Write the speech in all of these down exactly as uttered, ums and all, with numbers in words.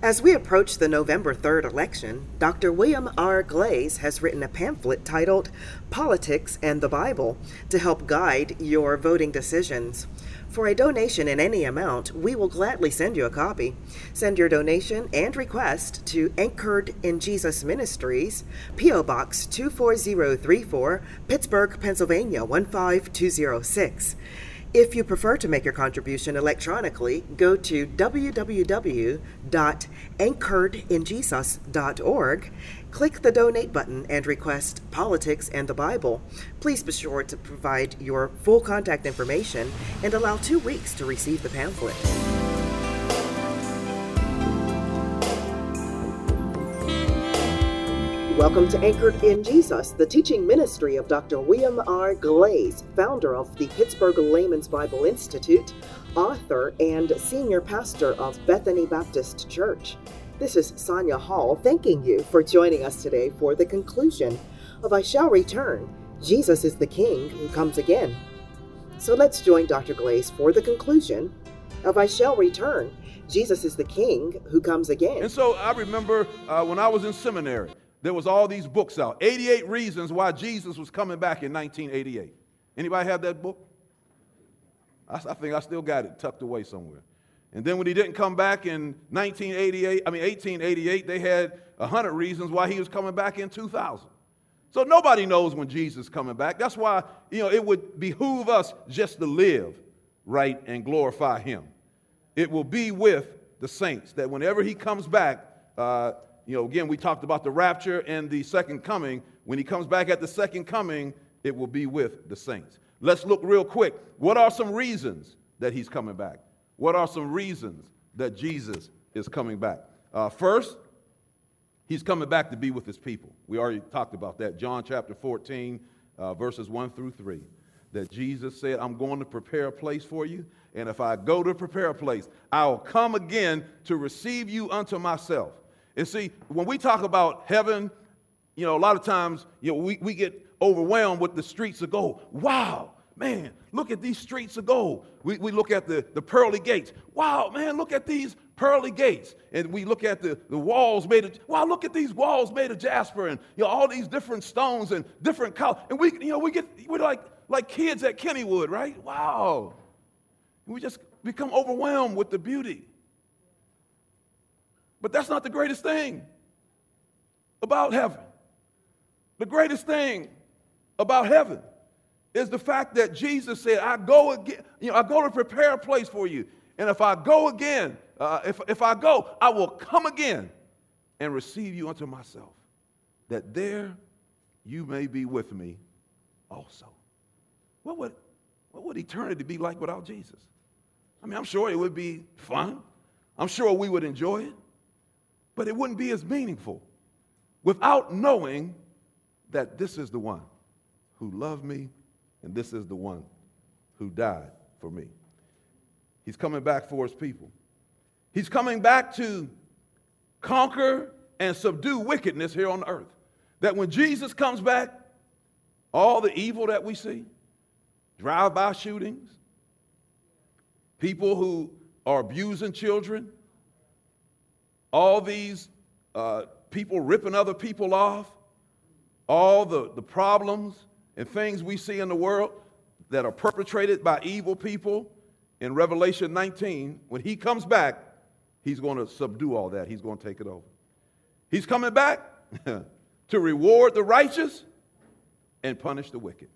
As we approach the November third election, Doctor William R. Glaze has written a pamphlet titled Politics and the Bible to help guide your voting decisions. For a donation in any amount, we will gladly send you a copy. Send your donation and request to Anchored in Jesus Ministries, P O. Box two four zero three four, Pittsburgh, Pennsylvania one five two zero six. If you prefer to make your contribution electronically, go to w w w dot anchored in jesus dot org, click the donate button, and request Politics and the Bible. Please be sure to provide your full contact information and allow two weeks to receive the pamphlet. Welcome to Anchored in Jesus, the teaching ministry of Doctor William R. Glaze, founder of the Pittsburgh Layman's Bible Institute, author, and senior pastor of Bethany Baptist Church. This is Sonia Hall thanking you for joining us today for the conclusion of I Shall Return. Jesus is the King who comes again. So let's join Doctor Glaze for the conclusion of I Shall Return. Jesus is the King who comes again. And so I remember uh, when I was in seminary, there was all these books out, eighty-eight Reasons Why Jesus Was Coming Back in nineteen eighty-eight. Anybody have that book? I, I think I still got it tucked away somewhere. And then when he didn't come back in nineteen eighty-eight, I mean eighteen eighty-eight, they had one hundred reasons why he was coming back in two thousand. So nobody knows when Jesus is coming back. That's why, you know, it would behoove us just to live right and glorify him. It will be with the saints that whenever he comes back, uh, you know, again, we talked about the rapture and the second coming. When he comes back at the second coming, it will be with the saints. Let's look real quick. What are some reasons that he's coming back? What are some reasons that Jesus is coming back? Uh, first, he's coming back to be with his people. We already talked about that. John chapter fourteen, uh, verses one through three, that Jesus said, I'm going to prepare a place for you. And if I go to prepare a place, I'll come again to receive you unto myself. And see, when we talk about heaven, you know, a lot of times, you know, we, we get overwhelmed with the streets of gold. Wow, man, look at these streets of gold. We, we look at the, the pearly gates. Wow, man, look at these pearly gates. And we look at the, the walls made of, wow, look at these walls made of jasper and, you know, all these different stones and different colors. And we, you know, we get, we're like, like kids at Kennywood, right? Wow. We just become overwhelmed with the beauty. But that's not the greatest thing about heaven. The greatest thing about heaven is the fact that Jesus said, I go again, you know, I go to prepare a place for you. And if I go again, uh, if, if I go, I will come again and receive you unto myself, that there you may be with me also. What would, what would eternity be like without Jesus? I mean, I'm sure it would be fun. I'm sure we would enjoy it. But it wouldn't be as meaningful without knowing that this is the one who loved me and this is the one who died for me. He's coming back for his people. He's coming back to conquer and subdue wickedness here on earth. That when Jesus comes back, all the evil that we see, drive-by shootings, people who are abusing children, all these uh, people ripping other people off, all the, the problems and things we see in the world that are perpetrated by evil people, in Revelation nineteen, when he comes back, he's going to subdue all that. He's going to take it over. He's coming back to reward the righteous and punish the wicked.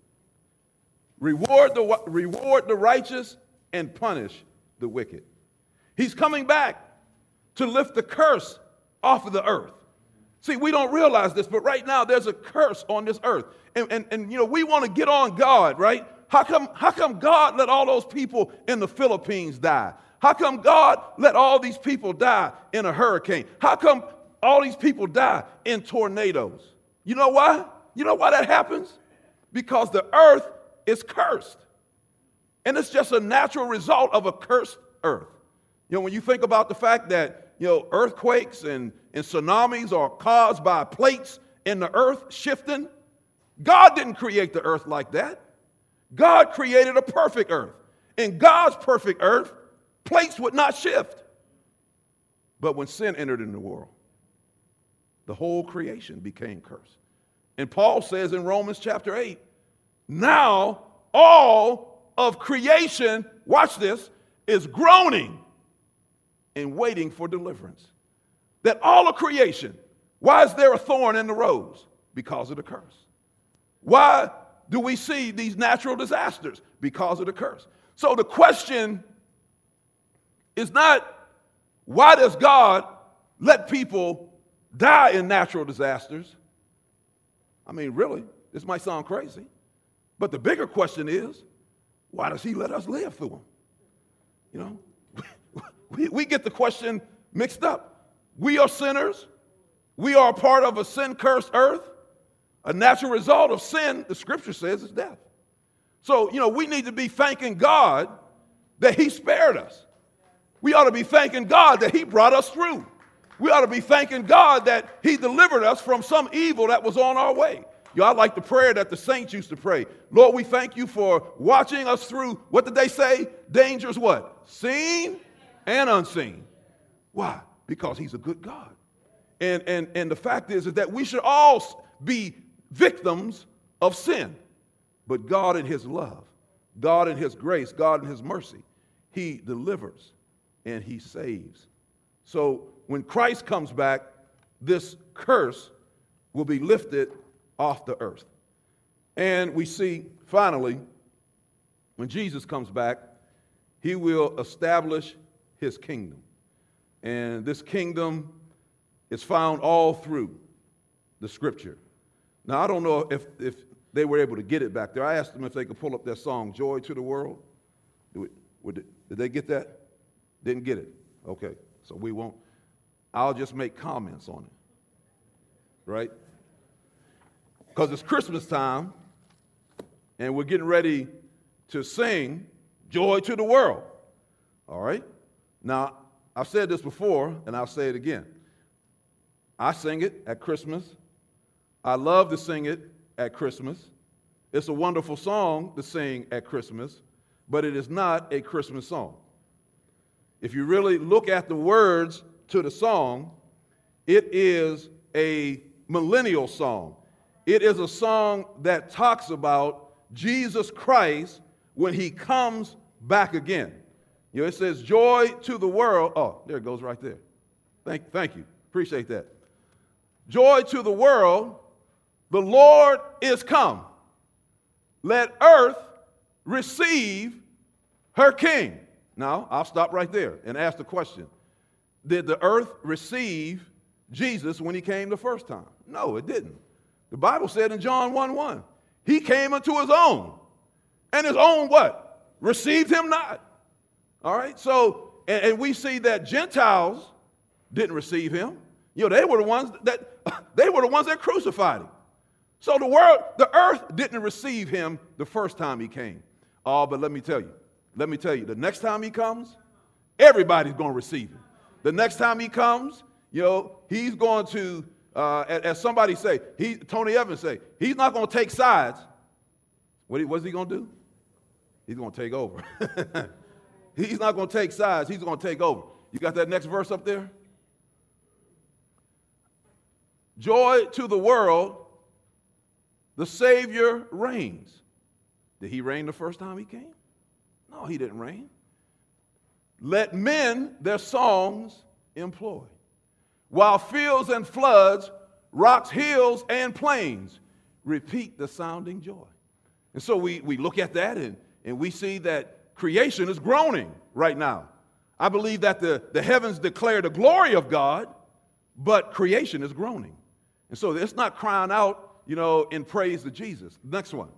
Reward the, reward the righteous and punish the wicked. He's coming back to lift the curse off of the earth. See, we don't realize this, but right now there's a curse on this earth. And, and, and you know, we want to get on God, right? How come, how come God let all those people in the Philippines die? How come God let all these people die in a hurricane? How come all these people die in tornadoes? You know why? You know why that happens? Because the earth is cursed. And it's just a natural result of a cursed earth. You know, when you think about the fact that, you know, earthquakes and, and tsunamis are caused by plates in the earth shifting, God didn't create the earth like that. God created a perfect earth. In God's perfect earth, plates would not shift. But when sin entered in the world, the whole creation became cursed. And Paul says in Romans chapter eight, now all of creation, watch this, is groaning and waiting for deliverance. That all of creation, why is there a thorn in the rose? Because of the curse. Why do we see these natural disasters? Because of the curse. So the question is not, why does God let people die in natural disasters? I mean, really, this might sound crazy. But the bigger question is, why does he let us live through them? You know, we, we get the question mixed up. We are sinners. We are a part of a sin-cursed earth. A natural result of sin, the scripture says, is death. So, you know, we need to be thanking God that he spared us. We ought to be thanking God that he brought us through. We ought to be thanking God that he delivered us from some evil that was on our way. You know, I like the prayer that the saints used to pray. Lord, we thank you for watching us through, what did they say? Dangers what? Seen and unseen. Why? Because he's a good God. And, and, and the fact is, is that we should all be victims of sin. But God in his love, God in his grace, God in his mercy, he delivers and he saves. So when Christ comes back, this curse will be lifted off the earth. And we see, finally, when Jesus comes back, he will establish his kingdom. And this kingdom is found all through the scripture. Now, I don't know if, if they were able to get it back there. I asked them if they could pull up that song, Joy to the World. Did, we, did they get that? Didn't get it. Okay, so we won't. I'll just make comments on it, right? Because it's Christmas time, and we're getting ready to sing Joy to the World, all right? Now, I've said this before, and I'll say it again. I sing it at Christmas. I love to sing it at Christmas. It's a wonderful song to sing at Christmas, but it is not a Christmas song. If you really look at the words to the song, it is a millennial song. It is a song that talks about Jesus Christ when he comes back again. You know, it says, joy to the world. Oh, there it goes right there. Thank, thank you. Appreciate that. Joy to the world, the Lord is come. Let earth receive her king. Now, I'll stop right there and ask the question. Did the earth receive Jesus when he came the first time? No, it didn't. The Bible said in John one one, he came unto his own, and his own what? Received him not. All right, so, and, and we see that Gentiles didn't receive him. You know, they were the ones that, they were the ones that crucified him. So the world, the earth didn't receive him the first time he came. Oh, but let me tell you, let me tell you, the next time he comes, everybody's going to receive him. The next time he comes, you know, he's going to, uh, as, as somebody say, he, Tony Evans say, he's not going to take sides. What, what's he going to do? He's going to take over. He's not going to take sides. He's going to take over. You got that next verse up there? Joy to the world, the Savior reigns. Did he reign the first time he came? No, he didn't reign. Let men their songs employ, while fields and floods, rocks, hills, and plains repeat the sounding joy. And so we, we look at that and, and we see that creation is groaning right now. I believe that the, the heavens declare the glory of God, but creation is groaning. And so it's not crying out, you know, in praise to Jesus. Next one.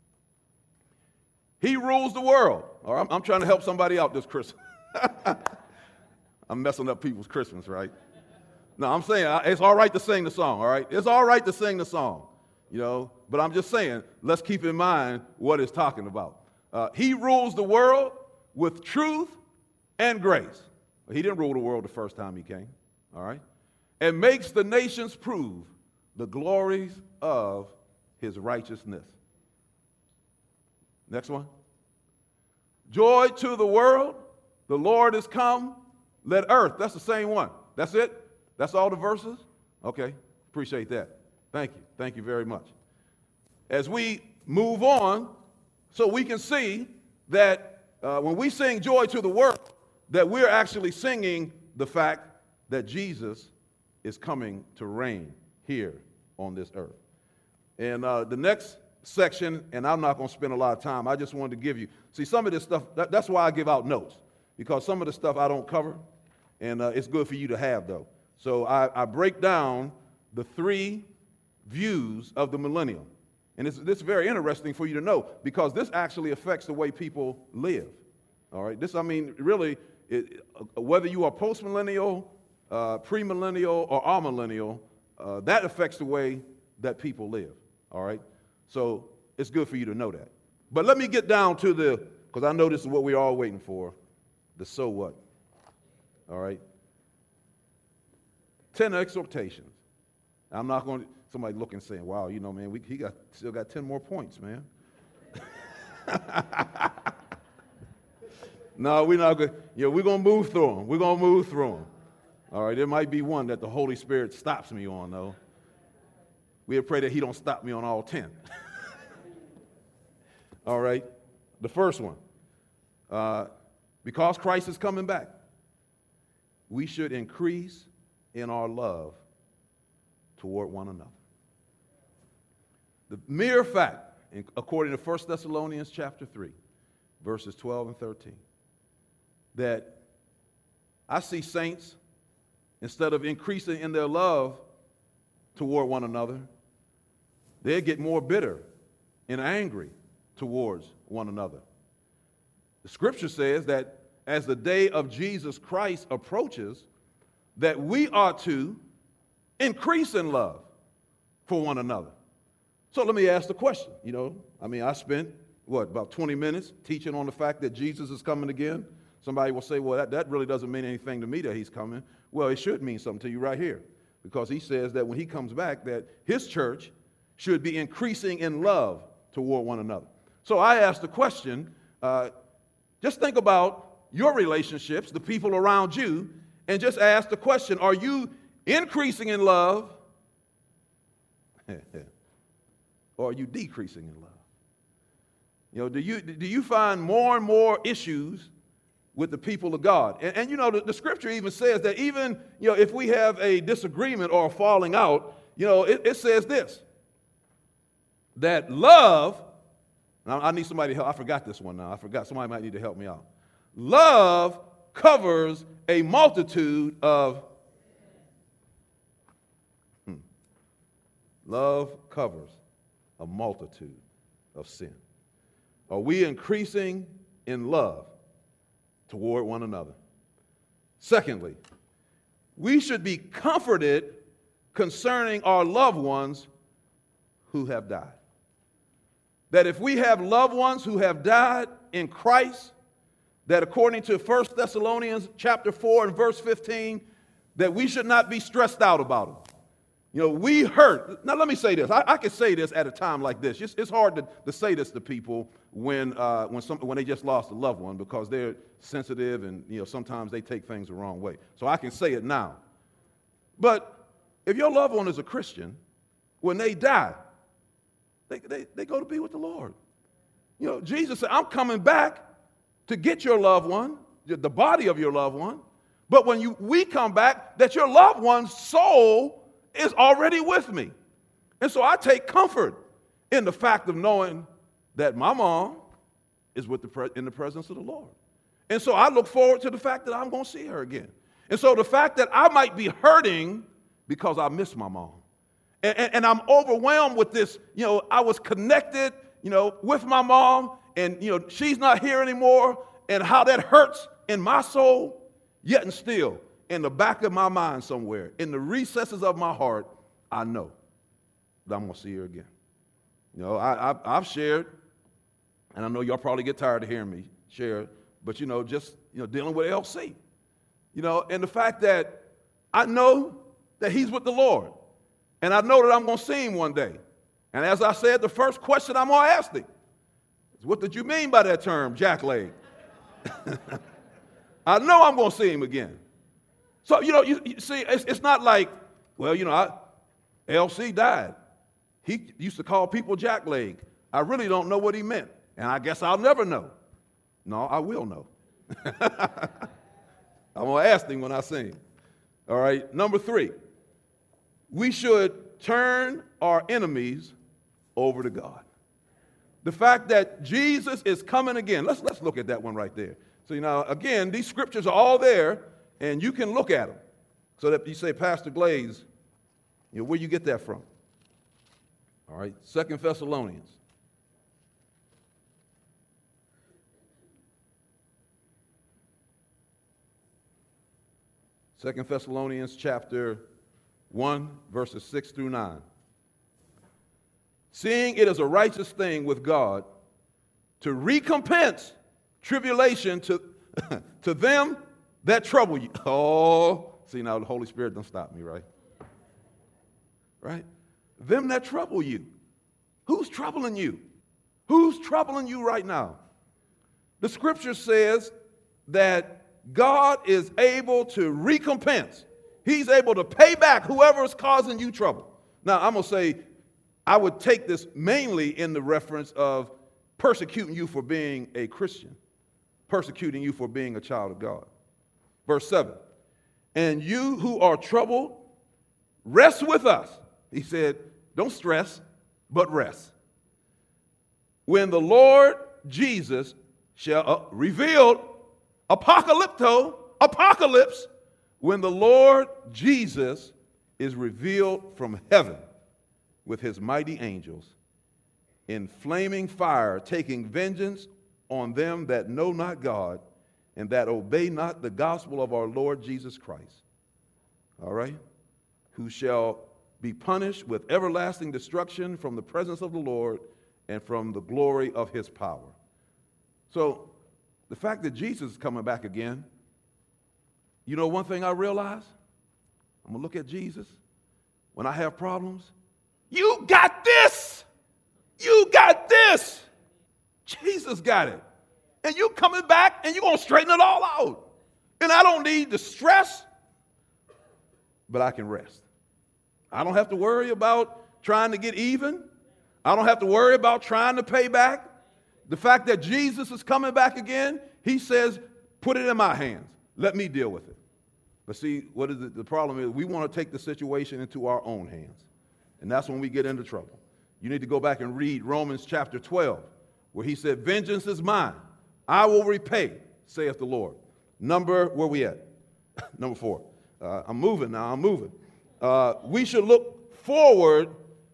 He rules the world. All right, I'm, I'm trying to help somebody out this Christmas. I'm messing up people's Christmas, right? No, I'm saying it's all right to sing the song, all right? It's all right to sing the song, you know, but I'm just saying, let's keep in mind what it's talking about. Uh, he rules the world with truth and grace. He didn't rule the world the first time he came, all right? And makes the nations prove the glories of his righteousness. Next one. Joy to the world, the Lord is come. Let earth, that's the same one. That's it? That's all the verses? Okay, appreciate that. Thank you. Thank you very much. As we move on, so we can see that uh, when we sing joy to the world, that we're actually singing the fact that Jesus is coming to reign here on this earth. And uh, the next section, and I'm not going to spend a lot of time, I just wanted to give you, see, some of this stuff, that, that's why I give out notes, because some of the stuff I don't cover, and uh, it's good for you to have, though. So I, I break down the three views of the millennium. And it's, this is very interesting for you to know, because this actually affects the way people live. All right? This, I mean, really, it, whether you are post-millennial, uh, pre-millennial, or amillennial, uh, that affects the way that people live. All right? So it's good for you to know that. But let me get down to the, because I know this is what we're all waiting for, the so what. All right? Ten exhortations. I'm not going to, somebody looking saying, wow, you know, man, we, he got still got ten more points, man. No, we're not going to, you know, we're going to move through them. We're going to move through them. All right, there might be one that the Holy Spirit stops me on, though. We pray that he don't stop me on all ten. All right, the first one. Uh, because Christ is coming back, we should increase in our love toward one another. The mere fact, according to First Thessalonians chapter three, verses twelve and thirteen, that I see saints, instead of increasing in their love toward one another, they get more bitter and angry towards one another. The scripture says that as the day of Jesus Christ approaches, that we are to increase in love for one another. So let me ask the question, you know, I mean, I spent, what, about twenty minutes teaching on the fact that Jesus is coming again. Somebody will say, well, that, that really doesn't mean anything to me that he's coming. Well, it should mean something to you right here, because he says that when he comes back, that his church should be increasing in love toward one another. So I asked the question, uh, just think about your relationships, the people around you, and just ask the question, are you increasing in love or are you decreasing in love? You know, do you, do you find more and more issues with the people of God? And, and you know, the, the scripture even says that even, you know, if we have a disagreement or a falling out, you know, it, it says this, that love, now I need somebody to help, I forgot this one now, I forgot, somebody might need to help me out. Love covers a multitude of, hmm, love covers a multitude of sin. Are we increasing in love toward one another? Secondly, we should be comforted concerning our loved ones who have died. That if we have loved ones who have died in Christ, that according to First Thessalonians chapter four and verse fifteen, that we should not be stressed out about them. You know, we hurt. Now, let me say this. I, I can say this at a time like this. It's, it's hard to, to say this to people when, uh, when, some, when they just lost a loved one, because they're sensitive and, you know, sometimes they take things the wrong way. So I can say it now. But if your loved one is a Christian, when they die, they, they, they go to be with the Lord. You know, Jesus said, I'm coming back to get your loved one, the body of your loved one. But when you, we come back, that your loved one's soul is already with me. And so I take comfort in the fact of knowing that my mom is with the pre- in the presence of the Lord. And so I look forward to the fact that I'm going to see her again. And so the fact that I might be hurting because I miss my mom. And, and, and I'm overwhelmed with this, you know, I was connected, you know, with my mom, and, you know, she's not here anymore, and how that hurts in my soul, yet and still, in the back of my mind somewhere, in the recesses of my heart, I know that I'm going to see her again. You know, I, I, I've shared, and I know y'all probably get tired of hearing me share, but, you know, just, you know, dealing with L C. You know, and the fact that I know that he's with the Lord, and I know that I'm going to see him one day. And as I said, the first question I'm going to ask him is, what did you mean by that term, jackleg? I know I'm going to see him again. So, you know, you, you see, it's, it's not like, well, you know, I, L C died. He used to call people jackleg. I really don't know what he meant, and I guess I'll never know. No, I will know. I'm going to ask him when I see him. All right, number three, we should turn our enemies over to God. The fact that Jesus is coming again, let's, let's look at that one right there. So, you know, again, these scriptures are all there, and you can look at them. So that you say, Pastor Glaze, you know, where you get that from? All right, Second Thessalonians. Second Thessalonians chapter one, verses six through nine. Seeing it is a righteous thing with God to recompense tribulation to, to them that trouble you. Oh, see now the Holy Spirit don't stop me, right? Right? Them that trouble you. Who's troubling you? Who's troubling you right now? The scripture says that God is able to recompense. He's able to pay back whoever is causing you trouble. Now, I'm going to say, I would take this mainly in the reference of persecuting you for being a Christian, persecuting you for being a child of God. Verse seven, and you who are troubled, rest with us. He said, don't stress, but rest. When the Lord Jesus shall uh, reveal, apocalypto, apocalypse, when the Lord Jesus is revealed from heaven with his mighty angels in flaming fire, taking vengeance on them that know not God and that obey not the gospel of our Lord Jesus Christ. All right? Who shall be punished with everlasting destruction from the presence of the Lord and from the glory of his power. So, the fact that Jesus is coming back again, you know one thing I realize? I'm going to look at Jesus. When I have problems, you got this. You got this. Jesus got it. And you coming back and you're going to straighten it all out. And I don't need the stress, but I can rest. I don't have to worry about trying to get even. I don't have to worry about trying to pay back. The fact that Jesus is coming back again, he says, put it in my hands. Let me deal with it. But see, what is it? The problem is we want to take the situation into our own hands. And that's when we get into trouble. You need to go back and read Romans chapter twelve, where he said, vengeance is mine. I will repay, saith the Lord. Number, where we at? Number four. Uh, I'm moving now, I'm moving. Uh, we should look forward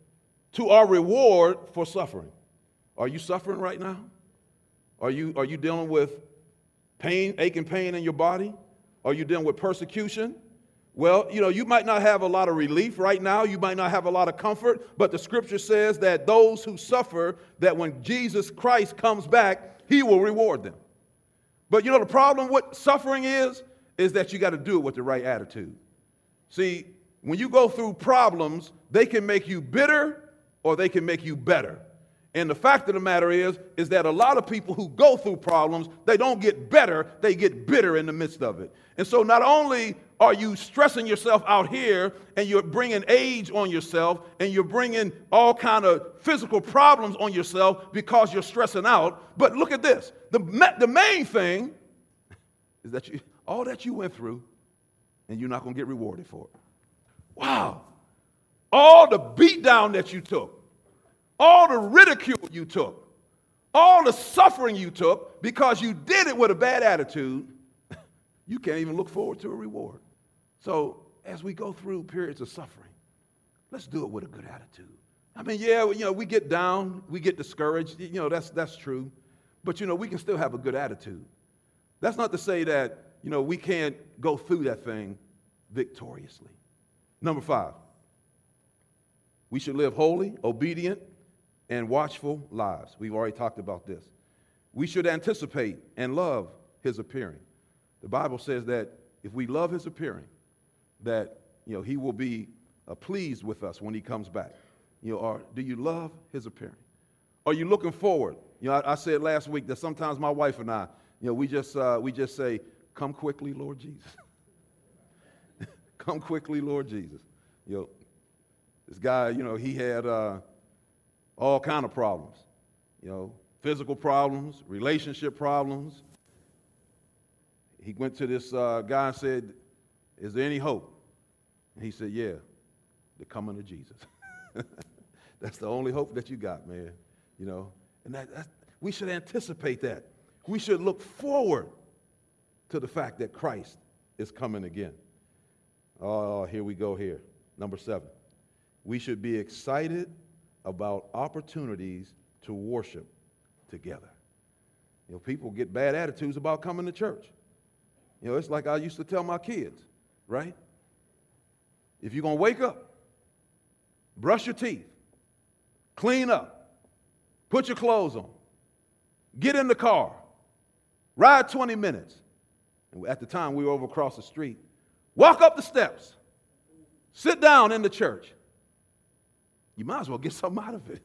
to our reward for suffering. Are you suffering right now? Are you, are you dealing with pain, aching pain in your body? Are you dealing with persecution? Well, you know, you might not have a lot of relief right now. You might not have a lot of comfort, but the scripture says that those who suffer, that when Jesus Christ comes back, he will reward them. But you know, the problem with suffering is, is that you got to do it with the right attitude. See, when you go through problems, they can make you bitter or they can make you better. And the fact of the matter is, is that a lot of people who go through problems, they don't get better, they get bitter in the midst of it. And so not only are you stressing yourself out here and you're bringing age on yourself and you're bringing all kind of physical problems on yourself because you're stressing out, but look at this. The, the main thing is that you, all that you went through, and you're not going to get rewarded for it. Wow. All the beat down that you took, all the ridicule you took, all the suffering you took because you did it with a bad attitude, you can't even look forward to a reward. So as we go through periods of suffering, let's do it with a good attitude. I mean, yeah, you know, we get down, we get discouraged, you know, that's that's true. But, you know, we can still have a good attitude. That's not to say that, you know, we can't go through that thing victoriously. Number five, we should live holy, obedient, and watchful lives. We've already talked about this. We should anticipate and love his appearing. The Bible says that if we love his appearing, that, you know, he will be uh, pleased with us when he comes back. You know, or do you love his appearing? Are you looking forward? You know, I, I said last week that sometimes my wife and I, you know, we just uh, we just say, "Come quickly, Lord Jesus." Come quickly, Lord Jesus. You know, this guy, you know, he had uh, all kind of problems, you know, physical problems, relationship problems. He went to this uh, guy and said, is there any hope? And he said, yeah, the coming of Jesus. That's the only hope that you got, man. You know, and that, that's, we should anticipate that. We should look forward to the fact that Christ is coming again. Oh, here we go here. Number seven. We should be excited about opportunities to worship together. You know, people get bad attitudes about coming to church. You know, it's like I used to tell my kids, right? If you're going to wake up, brush your teeth, clean up, put your clothes on, get in the car, ride twenty minutes. And at the time, we were over across the street. Walk up the steps, sit down in the church. You might as well get something out of it.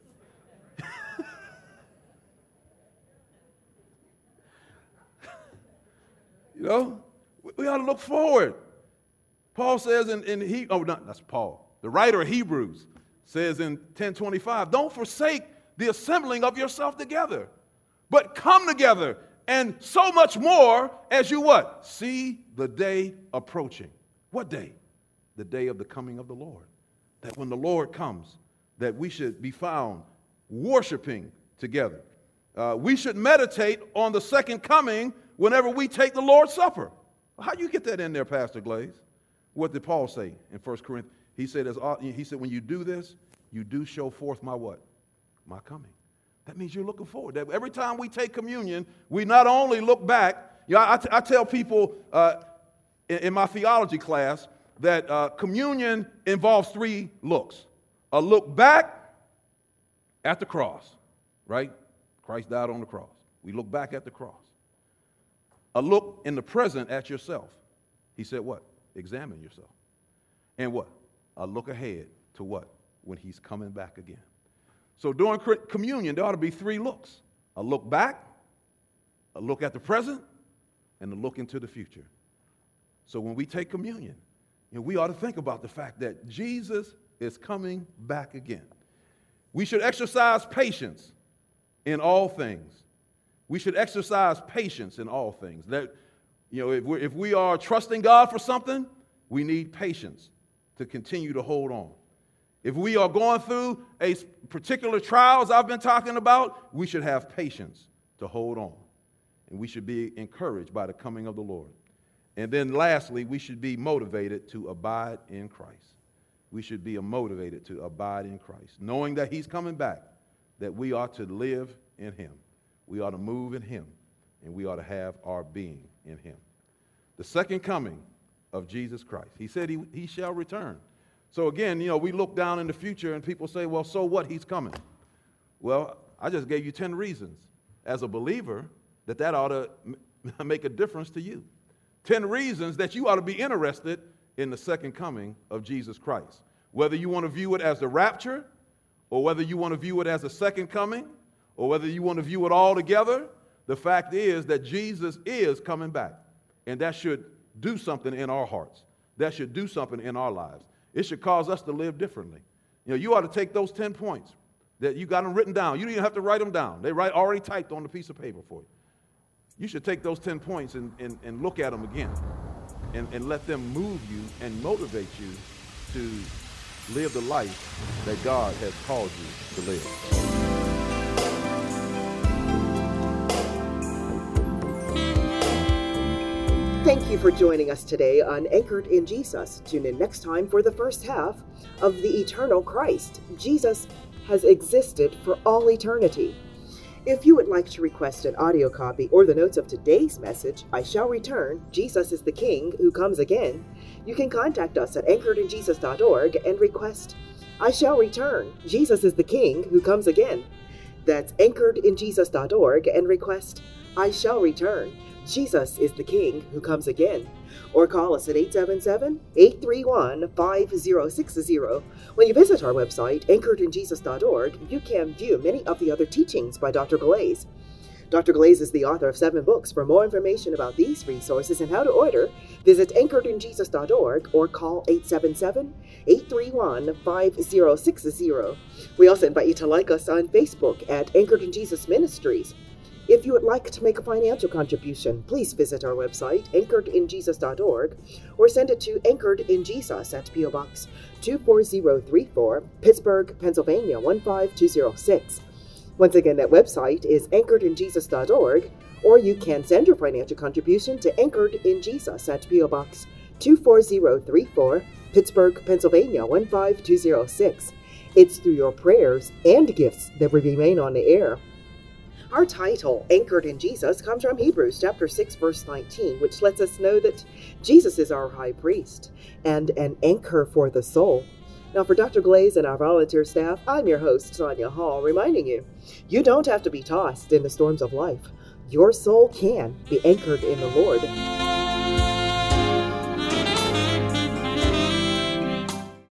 You know, we ought to look forward. Paul says in, in he, oh, no, that's Paul. The writer of Hebrews says in ten twenty-five, don't forsake the assembling of yourself together, but come together, and so much more as you what? See the day approaching. What day? The day of the coming of the Lord. That when the Lord comes, that we should be found worshiping together. Uh, we should meditate on the second coming whenever we take the Lord's Supper. How do you get that in there, Pastor Glaze? What did Paul say in First Corinthians? He said, as, he said, when you do this, you do show forth my what? My coming. That means you're looking forward. That every time we take communion, we not only look back. You know, I, I tell people uh, in, in my theology class that uh, communion involves three looks. A look back at the cross, right? Christ died on the cross. We look back at the cross. A look in the present at yourself. He said what? Examine yourself. And what? A look ahead to what? When he's coming back again. So during communion, there ought to be three looks. A look back, a look at the present, and a look into the future. So when we take communion, you know, we ought to think about the fact that Jesus is coming back again. We should exercise patience in all things. We should exercise patience in all things. That, you know, if, we're, if we are trusting God for something, we need patience to continue to hold on. If we are going through a particular trials I've been talking about, we should have patience to hold on. And we should be encouraged by the coming of the Lord. And then lastly, we should be motivated to abide in Christ. We should be motivated to abide in Christ, knowing that he's coming back, that we ought to live in him. We ought to move in him, and we ought to have our being in him. The second coming of Jesus Christ. He said he, he shall return. So again, you know, we look down in the future and people say, well, so what? He's coming. Well, I just gave you ten reasons as a believer that that ought to make a difference to you. ten reasons that you ought to be interested in the second coming of Jesus Christ. Whether you want to view it as the rapture, or whether you want to view it as a second coming, or whether you want to view it all together, the fact is that Jesus is coming back. And that should do something in our hearts. That should do something in our lives. It should cause us to live differently. You know, you ought to take those ten points that you got them written down. You don't even have to write them down. They write already typed on a piece of paper for you. You should take those ten points and, and, and look at them again and, and let them move you and motivate you to live the life that God has called you to live. Thank you for joining us today on Anchored in Jesus. Tune in next time for the first half of the eternal Christ. Jesus has existed for all eternity. If you would like to request an audio copy or the notes of today's message, I Shall Return, Jesus is the King Who Comes Again, you can contact us at anchored in jesus dot org and request I Shall Return, Jesus is the King Who Comes Again. That's anchored in jesus dot org and request I Shall Return, Jesus is the King Who Comes Again. Or call us at eight seven seven, eight three one, five zero six zero. When you visit our website, anchored in jesus dot org, you can view many of the other teachings by Doctor Glaze. Doctor Glaze is the author of seven books. For more information about these resources and how to order, visit anchored in jesus dot org or call eight seven seven, eight three one, five zero six zero. We also invite you to like us on Facebook at Anchored in Jesus Ministries. If you would like to make a financial contribution, please visit our website, anchored in jesus dot org, or send it to Anchored in Jesus at P O Box two four zero three four, Pittsburgh, Pennsylvania one five two zero six. Once again, that website is anchored in jesus dot org, or you can send your financial contribution to Anchored in Jesus at P O Box two four zero three four, Pittsburgh, Pennsylvania one five two zero six. It's through your prayers and gifts that we remain on the air. Our title, Anchored in Jesus, comes from Hebrews chapter six, verse nineteen, which lets us know that Jesus is our high priest and an anchor for the soul. Now, for Doctor Glaze and our volunteer staff, I'm your host, Sonia Hall, reminding you, you don't have to be tossed in the storms of life. Your soul can be anchored in the Lord.